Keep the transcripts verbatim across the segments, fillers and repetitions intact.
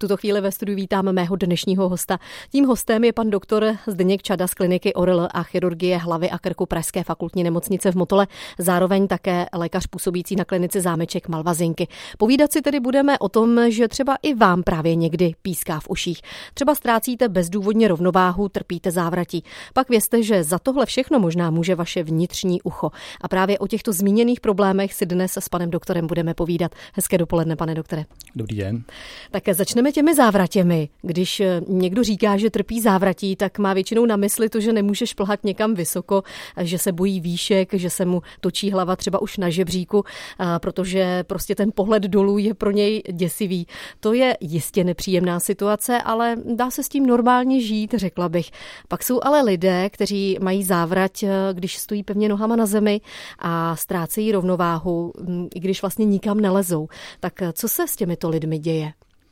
tuto chvíli ve studiu vítám mého dnešního hosta. Tím hostem je pan doktor Zdeněk Čada z kliniky O R L a chirurgie hlavy a krku Pražské fakultní nemocnice v Motole, zároveň také lékař působící na klinice Zámeček Malvazinky. Povídat si tedy budeme o tom, že třeba i vám právě někdy píská v uších. Třeba ztrácíte bezdůvodně rovnováhu, trpíte závratí. Pak vězte, že za tohle všechno možná může vaše vnitřní ucho. A právě o těchto zmíněných problémech si dnes s panem doktorem budeme povídat. Hezké dopoledne, pane doktore. Dobrý den. Tak začneme těmi závratěmi. Když někdo říká, že trpí závratí, tak má většinou na mysli to, že nemůže šplhat někam vysoko, že se bojí výšek, že se mu točí hlava třeba už na žebříku, protože prostě ten pohled dolů je pro něj děsivý. To je jistě nepříjemná situace, ale dá se s tím normálně žít, řekla bych. Pak jsou ale lidé, kteří mají závrať, když stojí pevně nohama na zemi a ztrácejí rovnováhu, i když vlastně nikam nelezou. Tak co se s těmito lidmi děje?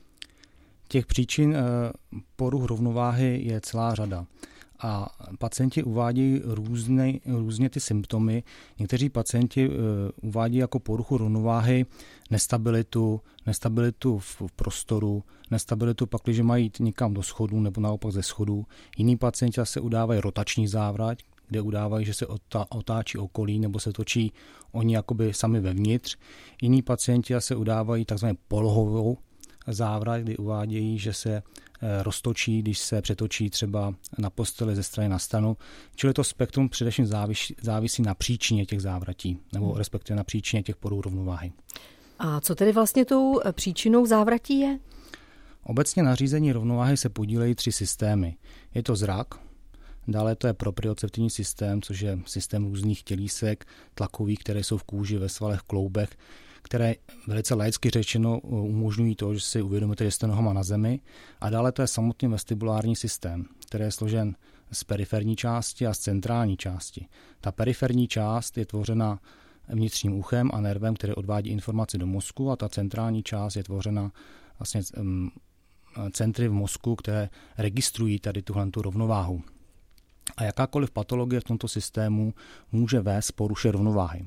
Těch příčin poruch rovnováhy je celá řada. A pacienti uvádějí různé, různě ty symptomy. Někteří pacienti uvádějí jako poruchu rovnováhy nestabilitu, nestabilitu v prostoru, nestabilitu pak, když mají jít někam do schodů nebo naopak ze schodů. Jiní pacienti se udávají rotační závrať, kde udávají, že se otáčí okolí nebo se točí oni jakoby sami vevnitř. Jiní pacienti se udávají takzvanou polohovou závrať, kdy uvádějí, že se roztočí, když se přetočí třeba na posteli ze strany na stranu. Čili to spektrum především závisí, závisí na příčině těch závratí, nebo respektive na příčině těch poruch rovnováhy. A co tedy vlastně tou příčinou závratí je? Obecně na řízení rovnováhy se podílejí tři systémy. Je to zrak, dále to je proprioceptivní systém, což je systém různých tělísek, tlakových, které jsou v kůži, ve svalech, kloubech, které velice laicky řečeno umožňují to, že si uvědomíte, že jste nohama na zemi. A dále to je samotný vestibulární systém, který je složen z periferní části a z centrální části. Ta periferní část je tvořena vnitřním uchem a nervem, který odvádí informaci do mozku, a ta centrální část je tvořena vlastně um, centry v mozku, které registrují tady tuhle tu rovnováhu. A jakákoliv patologie v tomto systému může vést k poruše rovnováhy.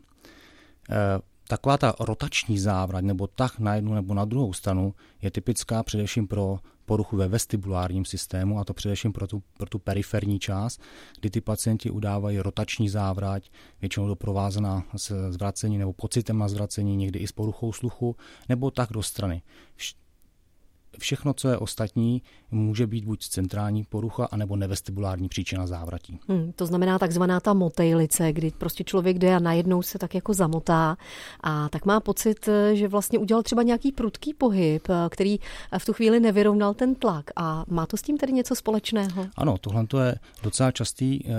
E, Taková ta rotační závrať nebo tah na jednu nebo na druhou stranu je typická především pro poruchu ve vestibulárním systému, a to především pro tu, pro tu periferní část, kdy ty pacienti udávají rotační závrať, většinou doprovázená s zvracení nebo pocitem na zvracení, někdy i s poruchou sluchu, nebo tah do strany. Všechno, co je ostatní, může být buď centrální porucha, anebo nevestibulární příčina závratí. Hmm, to znamená takzvaná ta motejlice, kdy prostě člověk jde a najednou se tak jako zamotá a tak má pocit, že vlastně udělal třeba nějaký prudký pohyb, který v tu chvíli nevyrovnal ten tlak. A má to s tím tedy něco společného? Ano, tohle je docela častý eh,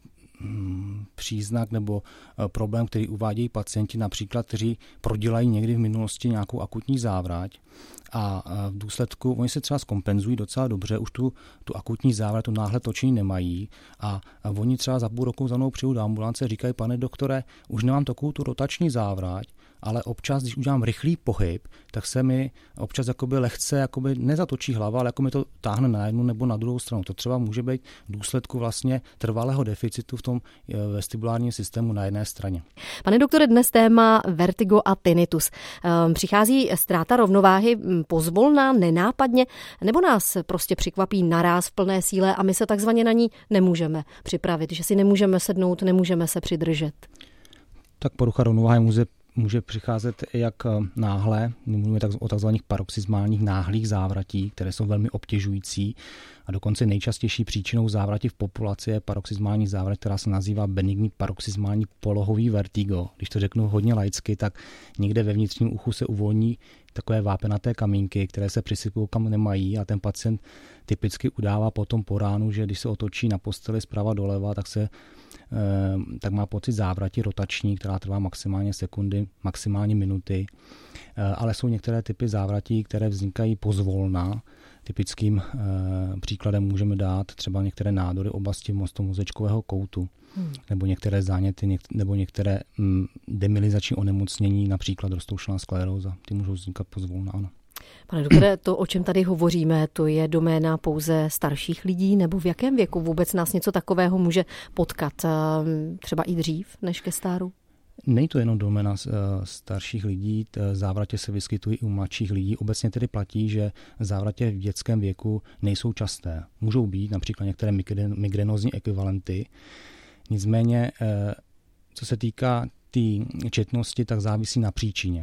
příznak nebo problém, který uvádějí pacienti, například, kteří prodělají někdy v minulosti nějakou akutní závrať a v důsledku oni se třeba zkompenzují docela dobře, už tu, tu akutní závrať, tu náhle točení nemají a, a oni třeba za půl roku za mnou přijdu do ambulance a říkají: pane doktore, už nemám takovou tu rotační závrať, ale občas, když udělám rychlý pohyb, tak se mi občas jakoby lehce jakoby nezatočí hlava, ale jako mi to táhne na jednu nebo na druhou stranu. To třeba může být v důsledku vlastně trvalého deficitu v tom vestibulárním systému na jedné straně. Pane doktore, dnes téma vertigo a tinnitus. Přichází ztráta rovnováhy pozvolna, nenápadně, nebo nás prostě překvapí naráz v plné síle a my se takzvaně na ní nemůžeme připravit, že si nemůžeme sednout, nemůžeme se přidržet? Tak porucha rovnováhy může může přicházet jak náhle, mluvíme o takzvaných paroxysmálních náhlých závratí, které jsou velmi obtěžující, a dokonce nejčastější příčinou závratí v populaci je paroxysmální závrať, která se nazývá benigní paroxysmální polohový vertigo. Když to řeknu hodně laicky, tak někde ve vnitřním uchu se uvolní takové vápenaté kamínky, které se přisypují kam nemají, a ten pacient typicky udává potom po ránu, že když se otočí na posteli zprava doleva, tak se tak má pocit závratí rotační, která trvá maximálně sekundy, maximálně minuty, ale jsou některé typy závratí, které vznikají pozvolna. Typickým příkladem můžeme dát třeba některé nádory oblasti mozečkového koutu, hmm. nebo některé záněty, nebo některé demyelizační onemocnění, například roztroušená skleróza. Ty můžou vznikat pozvolna, ano. Pane doktore, to, o čem tady hovoříme, to je doména pouze starších lidí, nebo v jakém věku vůbec nás něco takového může potkat, třeba i dřív než ke stáru? Není to jenom doména starších lidí, závratě se vyskytují i u mladších lidí. Obecně tedy platí, že závratě v dětském věku nejsou časté. Můžou být například některé migrénózní ekvivalenty. Nicméně, co se týká té tý četnosti, tak závisí na příčině.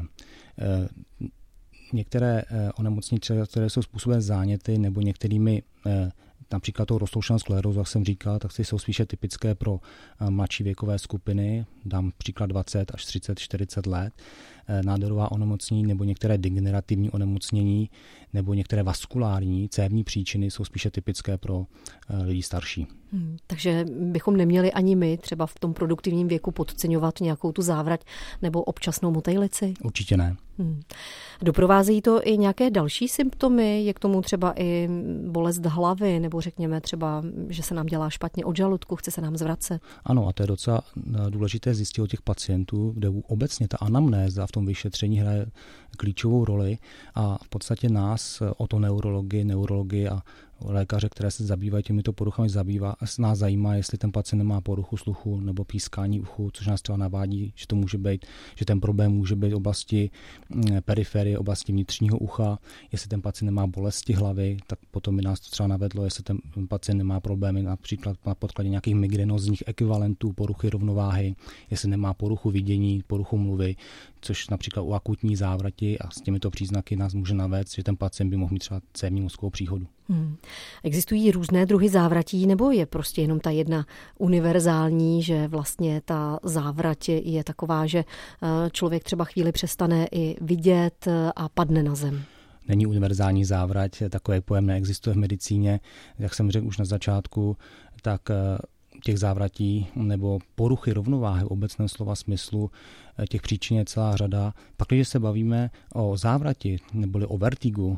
Některé onemocnění, které jsou způsobené záněty nebo některými například tou roztroušenou sklerózu, jak jsem říkal, tak jsou spíše typické pro mladší věkové skupiny, dám příklad dvacet až třicet, čtyřicet let, nádorová onemocnění nebo některé degenerativní onemocnění nebo některé vaskulární cévní příčiny jsou spíše typické pro lidi starší. Hmm, takže bychom neměli ani my třeba v tom produktivním věku podceňovat nějakou tu závrať nebo občasnou motejlici? Určitě ne. Hmm. Doprovázejí to i nějaké další symptomy? Je k tomu třeba i bolest hlavy nebo řekněme třeba, že se nám dělá špatně od žaludku, chce se nám zvracet? Ano, a to je docela důležité zjistit od těch pacientů, kde obecně ta anamnéza v tom vyšetření hraje klíčovou roli a v podstatě nás, otoneurologii, neurologii a lékaře, které se zabývají těmito poruchami, zabývá, nás zajímá, jestli ten pacient nemá poruchu sluchu nebo pískání uchu, což nás třeba navádí, že to může být, že ten problém může být v oblasti periferie, oblasti vnitřního ucha, jestli ten pacient nemá bolesti hlavy, tak potom by nás to třeba navedlo, jestli ten pacient nemá problémy například na podkladě nějakých migrénózních ekvivalentů, poruchy rovnováhy, jestli nemá poruchu vidění, poruchu mluvy, což například u akutní závrati a s těmito příznaky nás může navést, že ten pacient by mohl mít třeba cévní mozkovou příhodu. Hmm. Existují různé druhy závratí, nebo je prostě jenom ta jedna univerzální, že vlastně ta závrať je taková, že člověk třeba chvíli přestane i vidět a padne na zem? Není univerzální závrať, takový pojem neexistuje v medicíně. Jak jsem řekl už na začátku, tak těch závratí nebo poruchy rovnováhy v obecném slova smyslu, těch příčin je celá řada. Pak, když se bavíme o závrati neboli o vertigu,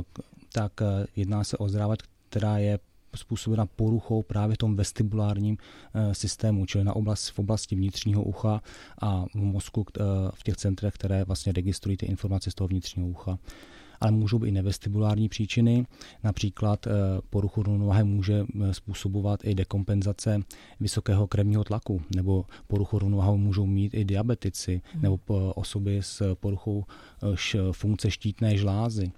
tak jedná se o závrať, která je způsobena poruchou právě v tom vestibulárním systému, čili na oblast, v oblasti vnitřního ucha a v mozku v těch centrech, které vlastně registrují ty informace z toho vnitřního ucha. Ale můžou být i nevestibulární příčiny, například poruchu rovnováhy může způsobovat i dekompenzace vysokého krevního tlaku, nebo poruchu rovnováhy můžou mít i diabetici, hmm. nebo osoby s poruchou funkce štítné žlázy.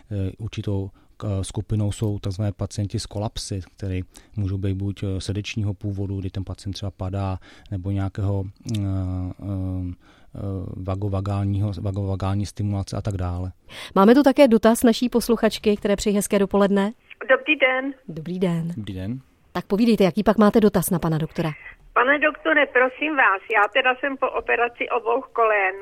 Určitou skupinou jsou tzv. Pacienti s kolapsy, které můžou být buď srdečního původu, kdy ten pacient třeba padá, nebo nějakého uh, uh, vagovagálního, vagovagální stimulace a tak dále. Máme tu také dotaz naší posluchačky, které přejí hezké dopoledne. Dobrý den. Dobrý den. Dobrý den. Tak povídejte, jaký pak máte dotaz na pana doktora? Pane doktore, prosím vás, já teda jsem po operaci obou kolen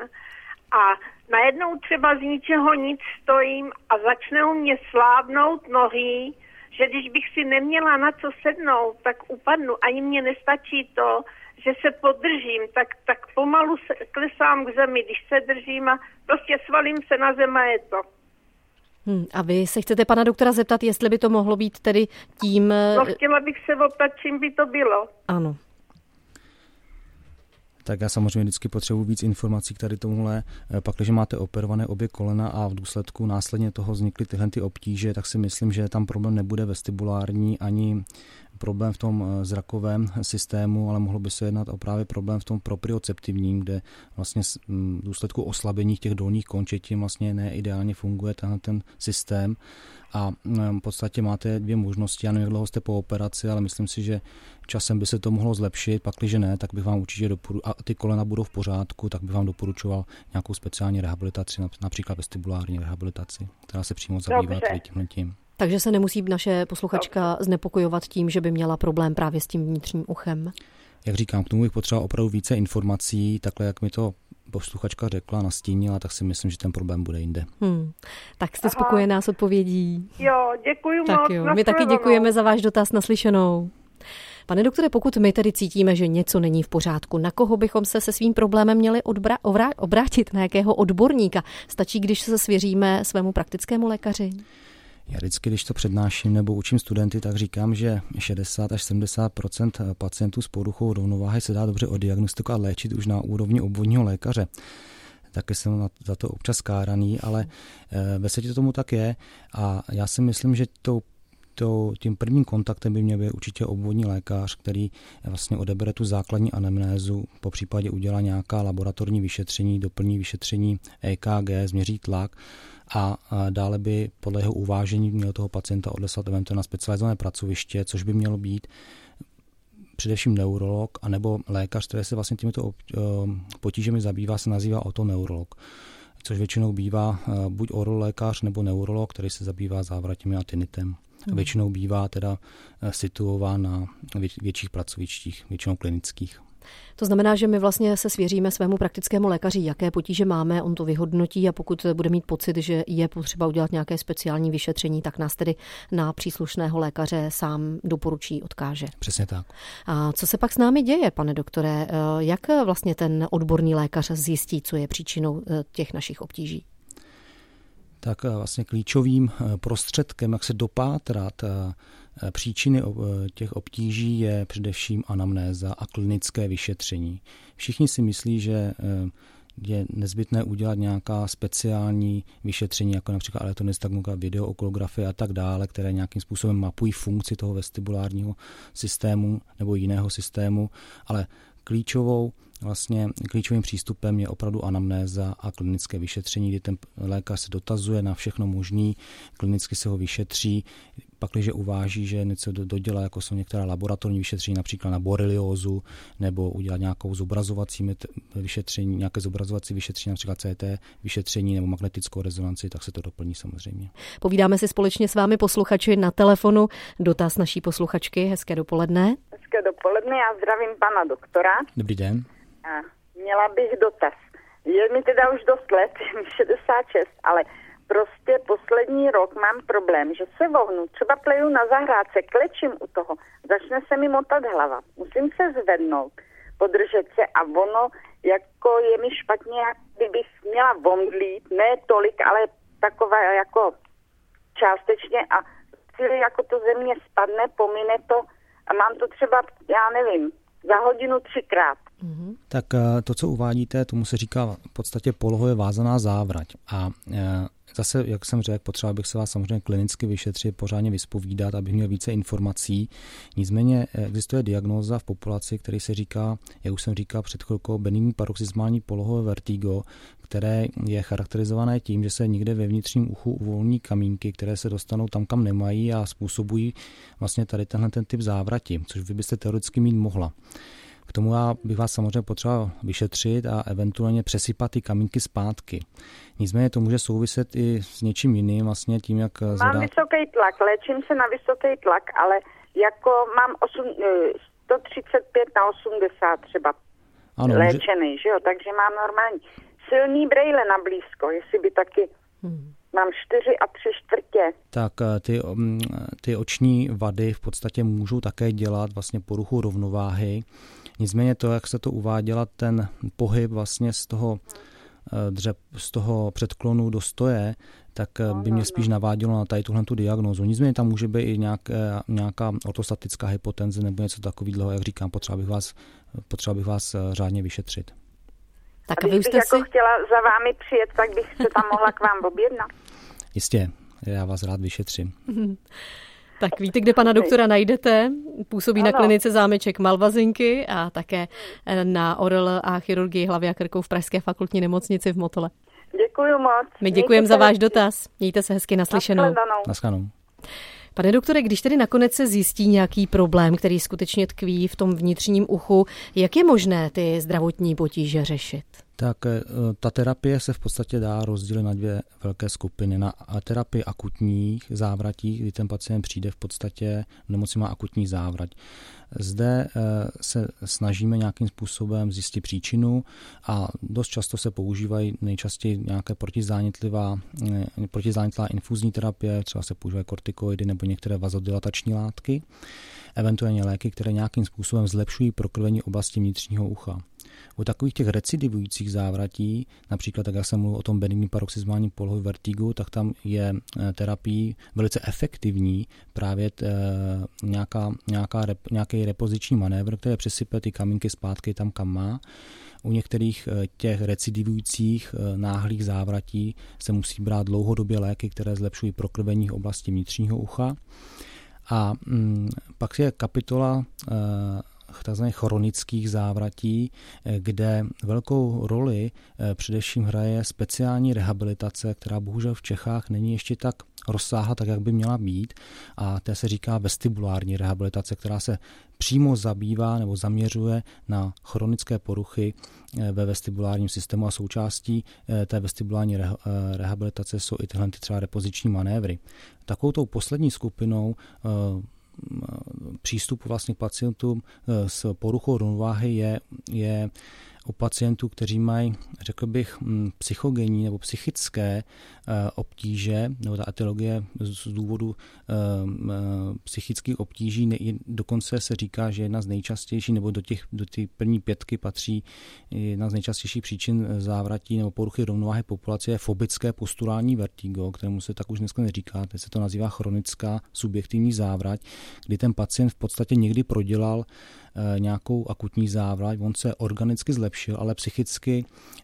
a najednou třeba z ničeho nic stojím a začnou mě slábnout nohy, že když bych si neměla na co sednout, tak upadnu. Ani mě nestačí to, že se podržím, tak, tak pomalu se klesám k zemi, když se držím a prostě svalím se na zem a je to. Hmm, a vy se chcete pana doktora zeptat, jestli by to mohlo být tedy tím... No chtěla bych se optat, čím by to bylo. Ano. Tak já samozřejmě vždycky potřebuji víc informací k tady tomuhle. Pak, když máte operované obě kolena a v důsledku následně toho vznikly tyhle ty obtíže, tak si myslím, že tam problém nebude vestibulární ani problém v tom zrakovém systému, ale mohlo by se jednat o právě problém v tom proprioceptivním, kde vlastně v důsledku oslabení těch dolních končetin vlastně neideálně funguje tenhle ten systém. A v podstatě máte dvě možnosti, já nevím, jak dlouho jste po operaci, ale myslím si, že časem by se to mohlo zlepšit, pak když ne, tak bych vám určitě doporučoval, a ty kolena budou v pořádku, tak bych vám doporučoval nějakou speciální rehabilitaci, například vestibulární rehabilitaci, která se přímo zabývá tady tímhletím. Takže se nemusí naše posluchačka znepokojovat tím, že by měla problém právě s tím vnitřním uchem. Jak říkám, k tomu bych potřeboval opravdu více informací, takhle jak mi to posluchačka řekla, nastínila, tak si myslím, že ten problém bude jinde. Hmm. Tak jste spokojená s odpovědí? Jo, děkuji tak moc. Jo. My taky děkujeme za váš dotaz, naslyšenou. Pane doktore, pokud my tedy cítíme, že něco není v pořádku, na koho bychom se se svým problémem měli odbra- obrá- obrátit, na jakého odborníka? Stačí, když se svěříme svému praktickému lékaři? Já vždycky, když to přednáším nebo učím studenty, tak říkám, že šedesát až sedmdesát procent pacientů s poruchou rovnováhy se dá dobře odiagnostikovat a léčit už na úrovni obvodního lékaře. Taky jsem za to občas káraný, ale ve světě tomu tak je a já si myslím, že tou to, tím prvním kontaktem by měl být určitě obvodní lékař, který vlastně odebere tu základní anamnézu, po případě udělá nějaká laboratorní vyšetření, doplní vyšetření E K G, změří tlak a dále by podle jeho uvážení měl toho pacienta odeslat eventuálně na specializované pracoviště, což by mělo být především neurolog, anebo lékař, který se vlastně těmito potížemi zabývá, se nazývá otoneurolog, což většinou bývá buď orolékař nebo neurolog, který se zabývá závratěmi a tinnitem. Hmm. Většinou bývá teda situován na větších pracovištích, většinou klinických. To znamená, že my vlastně se svěříme svému praktickému lékaři, jaké potíže máme, on to vyhodnotí a pokud bude mít pocit, že je potřeba udělat nějaké speciální vyšetření, tak nás tedy na příslušného lékaře sám doporučí, odkáže. Přesně tak. A co se pak s námi děje, pane doktore? Jak vlastně ten odborný lékař zjistí, co je příčinou těch našich obtíží? Tak vlastně klíčovým prostředkem, jak se dopátrat příčiny těch obtíží, je především anamnéza a klinické vyšetření. Všichni si myslí, že je nezbytné udělat nějaká speciální vyšetření, jako například elektronystagmografie, videookulografie a tak dále, které nějakým způsobem mapují funkci toho vestibulárního systému nebo jiného systému, ale klíčovou Vlastně klíčovým přístupem je opravdu anamnéza a klinické vyšetření, kdy ten lékař se dotazuje na všechno možné, klinicky se ho vyšetří, pakliže uváží, že něco dodělá, jako jsou některá laboratorní vyšetření, například na boreliózu, nebo udělat nějakou zobrazovací vyšetření, nějaké zobrazovací vyšetření, například C T vyšetření nebo magnetickou rezonanci, tak se to doplní samozřejmě. Povídáme si společně s vámi posluchači na telefonu. Dotaz naší posluchačky. Hezké dopoledne. Hezké dopoledne, já zdravím pana doktora. Dobrý den. A měla bych dotaz. Je mi teda už dost let, šedesát šest, ale prostě poslední rok mám problém, že se vohnu, třeba pleju na zahrádce, klečím u toho, začne se mi motat hlava. Musím se zvednout, podržet se a ono, jako je mi špatně, jak bych měla vomdlít, ne tolik, ale takové jako částečně a chvíli jako to ze mě spadne, pomine to a mám to třeba, já nevím, za hodinu třikrát. Mm-hmm. Tak to, co uvádíte, tomu se říká v podstatě polohově vázaná závrať. A zase, jak jsem řekl, potřeba bych se vás samozřejmě klinicky vyšetřit, pořádně vyspovídat, abych měl více informací. Nicméně existuje diagnóza v populaci, který se říká, jak už jsem říkal před chvilkou, benigní paroxysmální polohové vertigo, které je charakterizované tím, že se někde ve vnitřním uchu uvolní kamínky, které se dostanou tam, kam nemají a způsobují vlastně tady tenhle ten typ závrati, což vy byste teoreticky mít mohla. K tomu já bych vás samozřejmě potřeboval vyšetřit a eventuálně přesypat ty kamínky zpátky. Nicméně to může souviset i s něčím jiným, vlastně tím, jak Mám zadá... vysoký tlak, léčím se na vysoký tlak, ale jako mám osm, sto třicet pět na osmdesát třeba ano, léčený, může... že jo, takže mám normální silný brejle na blízko, jestli by taky... Hmm. Mám čtyři a tři čtvrtě. Tak ty, ty oční vady v podstatě můžou také dělat vlastně poruchu rovnováhy. Nicméně to, jak se to uváděla, ten pohyb vlastně z toho, dřep, z toho předklonu do stoje, tak by mě spíš navádělo na tady tuhle tu diagnózu. Nicméně tam může být i nějak, nějaká ortostatická hypotenze nebo něco takového, jak říkám, potřeba bych vás, potřeba bych vás řádně vyšetřit. Tak a když bych jako si... chtěla za vámi přijet, tak bych se tam mohla k vám objednat. Jistě, já vás rád vyšetřím. Tak víte, kde pana doktora najdete? Působí ano. Na klinice Zámeček Malvazinky a také na orel a chirurgii hlavy a krku v Pražské fakultní nemocnici v Motole. Děkuju moc. My děkujeme za váš dotaz. Mějte se hezky, naslyšenou. Naschledanou. Pane doktore, když tedy nakonec se zjistí nějaký problém, který skutečně tkví v tom vnitřním uchu, jak je možné ty zdravotní potíže řešit? Tak ta terapie se v podstatě dá rozdělit na dvě velké skupiny. Na terapii akutních závratí, kdy ten pacient přijde v podstatě v nemoci má akutní závrať. Zde se snažíme nějakým způsobem zjistit příčinu a dost často se používají nejčastěji nějaké protizánětlivá, protizánětlivá infuzní terapie, třeba se používají kortikoidy nebo některé vazodilatační látky, eventuálně léky, které nějakým způsobem zlepšují prokrvení oblasti vnitřního ucha. U takových těch recidivujících závratí, například tak jak jsem mluvil o tom benigní paroxysmální polohové vertigu, tak tam je terapii velice efektivní právě t, nějaká, nějaká rep, nějaký repoziční manévr, který přesype ty kamínky zpátky tam, kam má. U některých těch recidivujících náhlých závratí se musí brát dlouhodobě léky, které zlepšují prokrvení oblasti vnitřního ucha. A mm, pak je kapitola takzvaných chronických závratí, kde velkou roli především hraje speciální rehabilitace, která bohužel v Čechách není ještě tak rozsáhla, tak jak by měla být. A té se říká vestibulární rehabilitace, která se přímo zabývá nebo zaměřuje na chronické poruchy ve vestibulárním systému a součástí té vestibulární rehabilitace jsou i tyhle třeba repoziční manévry. Takovou tou poslední skupinou přístupu vlastně k pacientům s poruchou rovnováhy je, je u pacientů, kteří mají, řekl bych, psychogenní nebo psychické obtíže, nebo ta etiologie z důvodu psychických obtíží, dokonce se říká, že jedna z nejčastějších, nebo do těch do té první pětky patří jedna z nejčastějších příčin závratí nebo poruchy rovnováhy populace je fobické posturální vertigo, kterému se tak už dneska neříká, teď se to nazývá chronická subjektivní závrať, kdy ten pacient v podstatě někdy prodělal nějakou akutní závrať, on se organicky zlepšil, ale psychicky,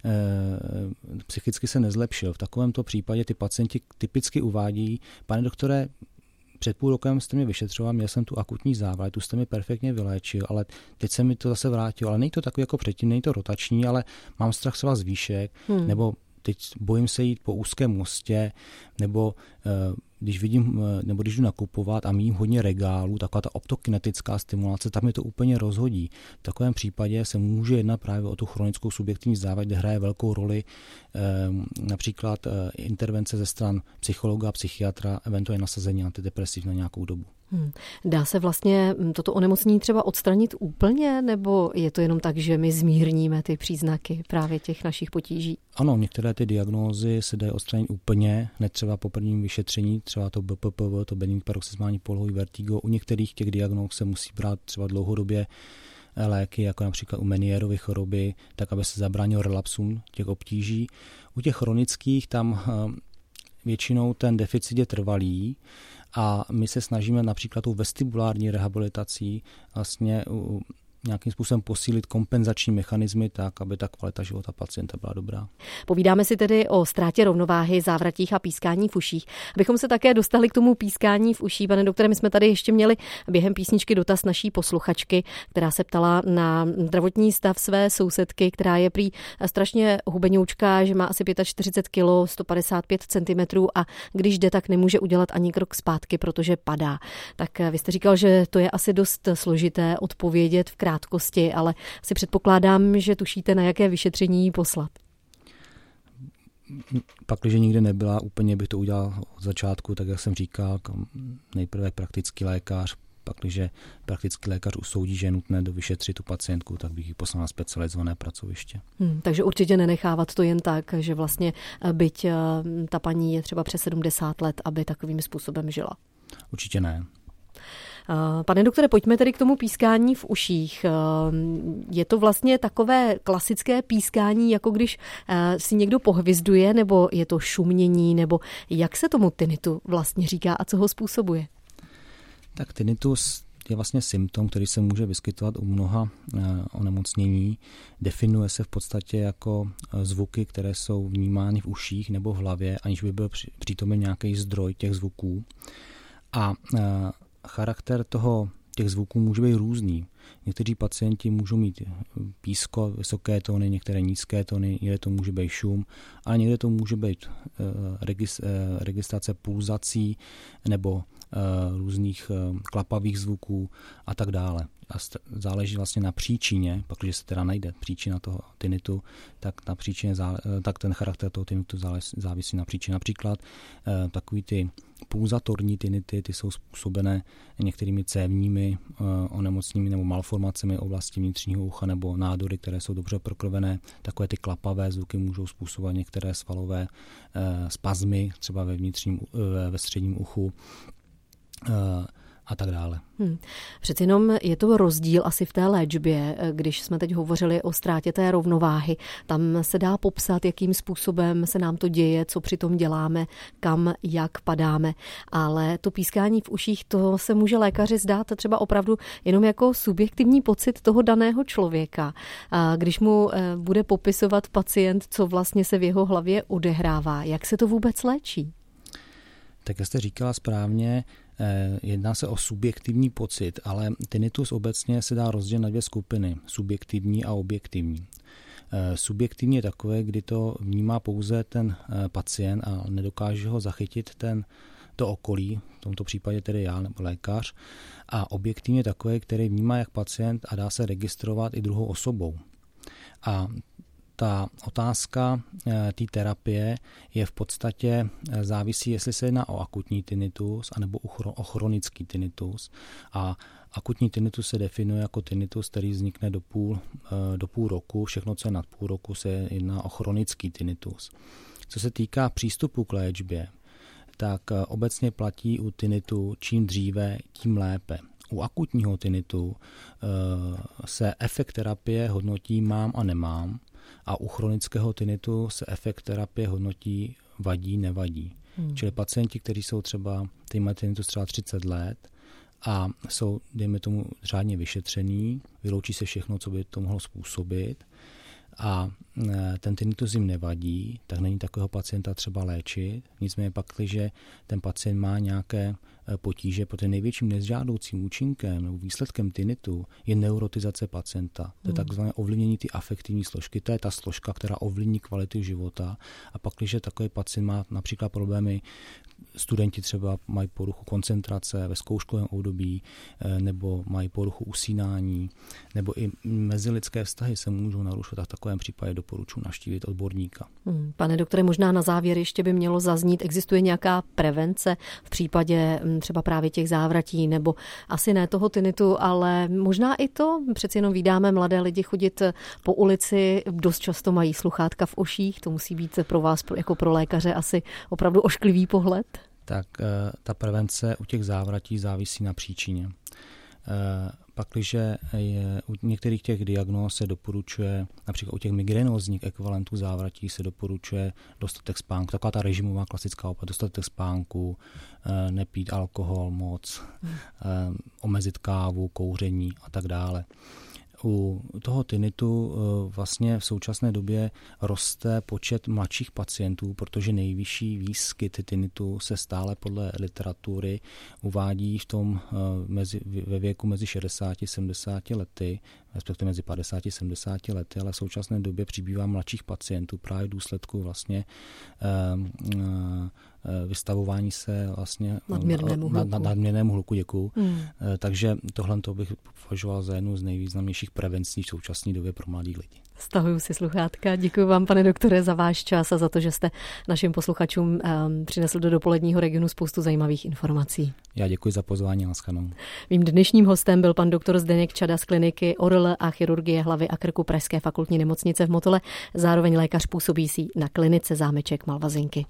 psychicky se nezlepšil. V takovémto případě ty pacienti typicky uvádějí, pane doktore, před půl rokem jste mě vyšetřoval, měl jsem tu akutní závrať, tu jste mi perfektně vyléčil, ale teď se mi to zase vrátilo. Ale není to takový jako předtím, není to rotační, ale mám strach třeba z výšek, hmm. nebo teď bojím se jít po úzkém mostě, nebo když vidím, nebo když jdu nakupovat a mím hodně regálů, taková ta optokinetická stimulace, tam mi to úplně rozhodí. V takovém případě se může jednat právě o tu chronickou subjektivní závrať, kde hraje velkou roli například intervence ze stran psychologa, psychiatra, eventuálně nasazení antidepresiv na nějakou dobu. Hmm. Dá se vlastně toto onemocnění třeba odstranit úplně, nebo je to jenom tak, že my zmírníme ty příznaky právě těch našich potíží? Ano, některé ty diagnózy se dají odstranit úplně, netřeba po prvním vyšetření, třeba to B P P V, to benigní paroxysmální poruchový vertigo. U některých těch diagnóz se musí brát třeba dlouhodobě léky, jako například u Menierovy choroby, tak aby se zabránil relapsům těch obtíží. U těch chronických tam většinou ten deficit je trvalý, a my se snažíme například tou vestibulární rehabilitací vlastně nějakým způsobem posílit kompenzační mechanismy tak, aby ta kvalita života pacienta byla dobrá. Povídáme si tedy o ztrátě rovnováhy, závratích a pískání v uších. Abychom se také dostali k tomu pískání v uších, pane doktore, my jsme tady ještě měli během písničky dotaz naší posluchačky, která se ptala na zdravotní stav své sousedky, která je prý strašně hubenoučká, že má asi čtyřicet pět kilogramů, sto padesát pět centimetrů a když jde, tak nemůže udělat ani krok zpátky, protože padá. Tak vy jste říkal, že to je asi dost složité odpovědět v krátkosti, ale si předpokládám, že tušíte, na jaké vyšetření jí poslat. Pak, když nikde nebyla, úplně bych to udělal od začátku, tak jak jsem říkal, nejprve praktický lékař, pak, když praktický lékař usoudí, že je nutné dovyšetřit tu pacientku, tak bych ji poslal na specializované pracoviště. Hmm, takže určitě nenechávat to jen tak, že vlastně byť ta paní je třeba přes sedmdesát let, aby takovým způsobem žila. Určitě ne. Pane doktore, pojďme tedy k tomu pískání v uších. Je to vlastně takové klasické pískání, jako když si někdo pohvizduje, nebo je to šumění, nebo jak se tomu tinnitu vlastně říká a co ho způsobuje? Tak tinnitus je vlastně symptom, který se může vyskytovat u mnoha onemocnění. Definuje se v podstatě jako zvuky, které jsou vnímány v uších nebo v hlavě, aniž by byl přítomen nějaký zdroj těch zvuků. A charakter toho, těch zvuků může být různý. Někteří pacienti můžou mít písko, vysoké tóny, některé nízké tóny, někde to může být šum, ale někde to může být registrace pulzací nebo různých klapavých zvuků a tak dále. A záleží vlastně na příčině, pak když se teda najde příčina toho tinnitu, tak, na příčině, tak ten charakter toho tinnitu závisí na příčině. Například takový ty pulzatorní tinnity, ty jsou způsobené některými cévními onemocněními nebo malformacemi oblasti vnitřního ucha nebo nádory, které jsou dobře prokrvené. Takové ty klapavé zvuky můžou způsobovat některé svalové spazmy, třeba ve vnitřním, ve středním uchu a tak dále. Hmm. Přeci jenom je to rozdíl asi v té léčbě, když jsme teď hovořili o ztrátě té rovnováhy. Tam se dá popsat, jakým způsobem se nám to děje, co přitom děláme, kam, jak padáme. Ale to pískání v uších, to se může lékaři zdát třeba opravdu jenom jako subjektivní pocit toho daného člověka. A když mu bude popisovat pacient, co vlastně se v jeho hlavě odehrává, jak se to vůbec léčí? Tak jak jste říkala správně, Jedná se o subjektivní pocit, ale tinnitus obecně se dá rozdělit na dvě skupiny, subjektivní a objektivní. Subjektivní je takové, kdy to vnímá pouze ten pacient a nedokáže ho zachytit ten, to okolí, v tomto případě tedy já nebo lékař, a objektivně je takové, který vnímá jak pacient a dá se registrovat i druhou osobou. A ta otázka té terapie je v podstatě závisí, jestli se jedná o akutní tinnitus anebo o chronický tinnitus. A akutní tinnitus se definuje jako tinnitus, který vznikne do půl, do půl roku. Všechno, co je nad půl roku, se jedná o chronický tinnitus. Co se týká přístupu k léčbě, tak obecně platí u tinnitu čím dříve, tím lépe. U akutního tinnitu se efekt terapie hodnotí mám a nemám, a u chronického tinnitu se efekt terapie hodnotí vadí, nevadí. Hmm. Čili pacienti, kteří jsou třeba, kteří mají tinnitus třeba třicet let a jsou, dejme tomu, řádně vyšetření, vyloučí se všechno, co by to mohlo způsobit, a ten tinnitus jim nevadí, tak není takového pacienta třeba léčit. Nicméně pak, když ten pacient má nějaké potíže, protože největším nežádoucím účinkem nebo výsledkem tinnitu je neurotizace pacienta. To je takzvané ovlivnění ty afektivní složky. To je ta složka, která ovlivní kvalitu života. A pak, když takový pacient má například problémy, studenti třeba mají poruchu koncentrace ve zkouškovém období, nebo mají poruchu usínání, nebo i mezilidské vztahy se můžou narušit, a v takovém případě doporučuji navštívit odborníka. Hmm, pane doktore, možná na závěr ještě by mělo zaznít, existuje nějaká prevence v případě třeba právě těch závratí, nebo asi ne toho tinnitu, ale možná i to, přeci jenom vídáme mladé lidi chodit po ulici, dost často mají sluchátka v uších, to musí být pro vás jako pro lékaře asi opravdu ošklivý pohled. Tak ta prevence u těch závratí závisí na příčině. Pakliže je u některých těch diagnóz se doporučuje, například u těch migrénózních ekvivalentů závratí se doporučuje dostatek spánku, taková ta režimová klasická opata, dostatek spánku, nepít alkohol moc, hmm. omezit kávu, kouření a tak dále. U toho tinnitu vlastně v současné době roste počet mladších pacientů, protože nejvyšší výskyt tinnitu se stále podle literatury uvádí v tom mezi, ve věku mezi šedesáti a sedmdesáti lety, respektive mezi padesáti a sedmdesáti lety, ale v současné době přibývá mladších pacientů právě v důsledku vlastně vystavování se vlastně nadměrnému hluku. Nad, nadměrnému hluku, děkuju. Hmm. Takže tohle to bych považoval za jednu z nejvýznamnějších prevencí v současné době pro mladý lidi. Stahuju si sluchátka. Děkuji vám, pane doktore, za váš čas a za to, že jste našim posluchačům um, přinesl do dopoledního regionu spoustu zajímavých informací. Já děkuji za pozvání, naschledanou. Mým dnešním hostem byl pan doktor Zdeněk Čada z kliniky O R L a chirurgie hlavy a krku Pražské fakultní nemocnice v Motole, zároveň lékař působící na klinice Zámeček Malvazinky.